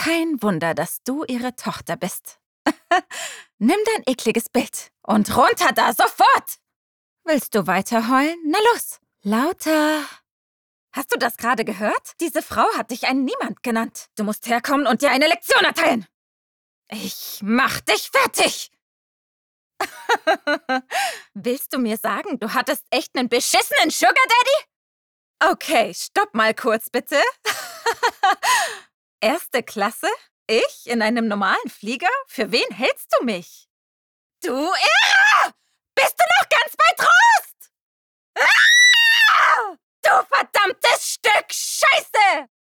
Kein Wunder, dass du ihre Tochter bist. Nimm dein ekliges Bild und runter da, sofort! Willst du weiter heulen? Na los, lauter. Hast du das gerade gehört? Diese Frau hat dich ein Niemand genannt. Du musst herkommen und dir eine Lektion erteilen. Ich mach dich fertig! Willst du mir sagen, du hattest echt einen beschissenen Sugar Daddy? Okay, stopp mal kurz, bitte. Erste Klasse? Ich in einem normalen Flieger? Für wen hältst du mich? Du Irre! Bist du noch ganz bei Trost? Ah! Du verdammtes Stück Scheiße!